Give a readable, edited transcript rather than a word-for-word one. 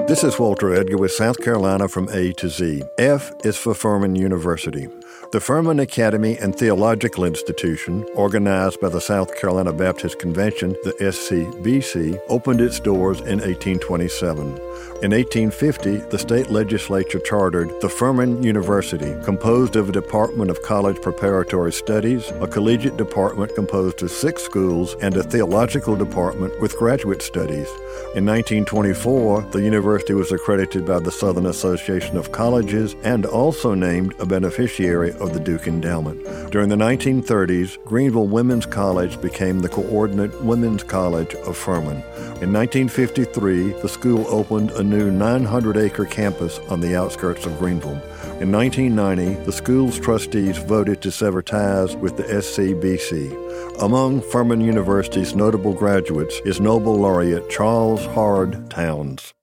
This is Walter Edgar with South Carolina from A to Z. F is for Furman University. The Furman Academy and Theological Institution, organized by the South Carolina Baptist Convention, the SCBC, opened its doors in 1827. In 1850, the state legislature chartered the Furman University, composed of a Department of College Preparatory Studies, a collegiate department composed of 6 schools, and a theological department with graduate studies. In 1924, the university was accredited by the Southern Association of Colleges and also named a beneficiary of the Duke Endowment. During the 1930s, Greenville Women's College became the coordinate Women's College of Furman. In 1953, the school opened a new 900-acre campus on the outskirts of Greenville. In 1990, the school's trustees voted to sever ties with the SCBC. Among Furman University's notable graduates is Nobel laureate Charles Hard Towns.